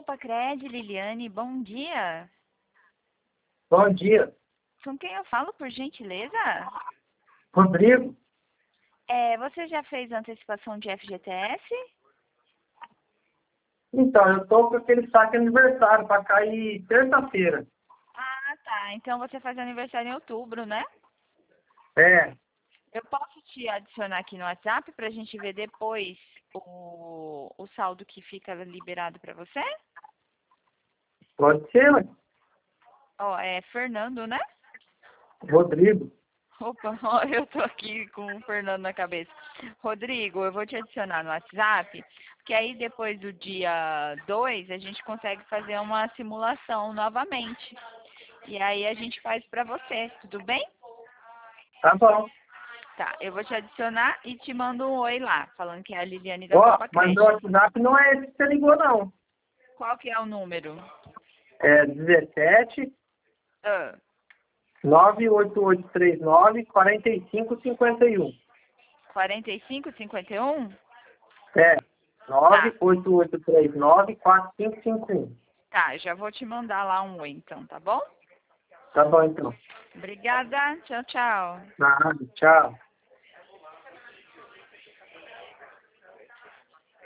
Copacred, Liliane, bom dia. Bom dia, Com quem eu falo, por gentileza? Rodrigo. Você já fez antecipação de FGTS? Então, eu tô com aquele saque aniversário para cair terça-feira. Ah, tá. Então você faz aniversário em outubro, né? É, Eu posso te adicionar aqui no WhatsApp pra gente ver depois o saldo que fica liberado pra você? pode ser, ué. Ó, é Fernando, né? Rodrigo. Opa, ó, eu tô aqui com o Fernando na cabeça. Rodrigo, eu vou te adicionar no WhatsApp, que aí depois do dia 2 a gente consegue fazer uma simulação novamente. E aí a gente faz pra você, tudo bem? Tá bom. Tá, eu vou te adicionar e te mando um oi lá, falando que é a Liliane da Ó, mas Copacred. meu WhatsApp não é esse que você ligou, não. Qual que é o número? É 17 Ah, 98839 4551. 4551? É, Tá, 98839 4551. tá, já vou te mandar lá um oi então, tá bom? Tá bom, então. Obrigada, tchau, tchau. Nada, tchau.